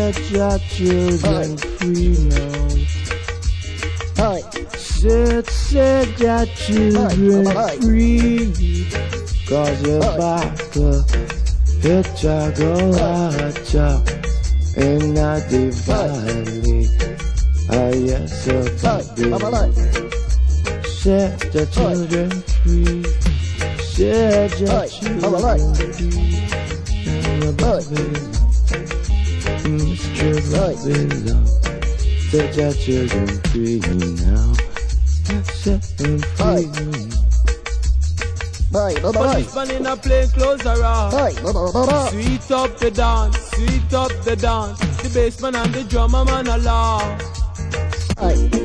Set your children free now. Set your children free. Cause you're back hit ya go at ya. In a divinely. Yes, you're back. Set your children free. Set your children free. Mr. Babylon, set your children free now. Set them free. Policeman in a plain clothes around. Sweet up the dance, sweet up the dance. The bassman and the drummer man along.